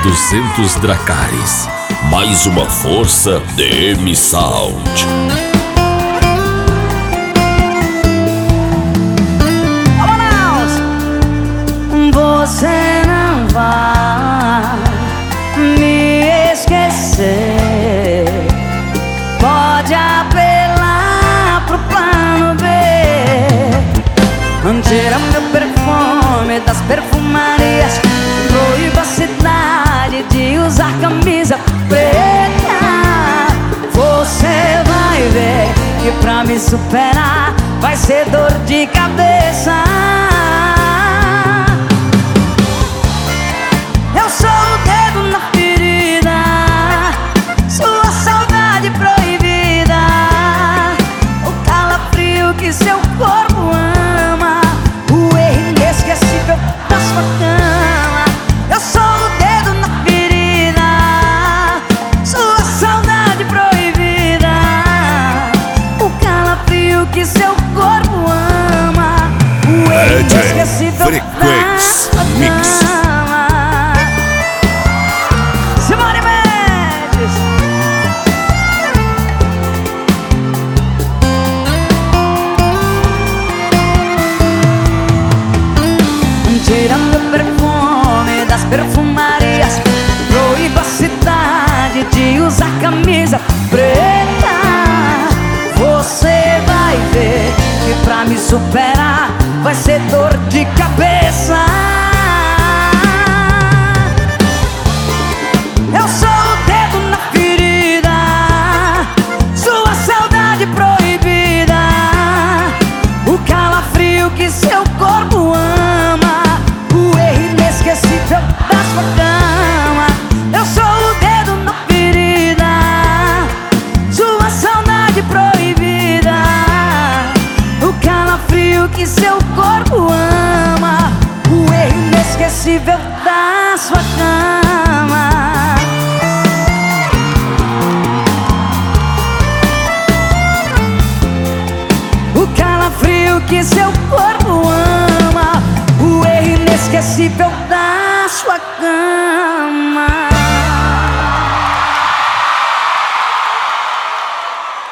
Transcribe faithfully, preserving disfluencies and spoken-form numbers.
duzentos Dracarys. Mais uma força D M Sound. Você não vai me esquecer. Pode apelar pro plano B. Tira meu perfume das perfumarias. Proíba a cidade de usar camisa preta. Você vai ver que pra me superar vai ser dor de cabeça. Eu sou o dedo na ferida, sua saudade proibida, o calafrio que seu corpo ama, o erro inesquecível da sua cama. Eu sou o dedo na ferida, sua saudade proibida, o calafrio que seu corpo ama, o erro inesquecível da sua cama. Tirando o perfume das perfumarias, proíba a cidade de usar camisa preta. Você vai ver que pra me superar vai ser dor de cabeça. Eu sou o dedo na ferida, sua saudade proibida, o calafrio que seu corpo ama, inesquecível da sua cama. Eu sou o dedo na ferida, sua saudade proibida, o calafrio que seu corpo ama, o erro inesquecível da sua cama.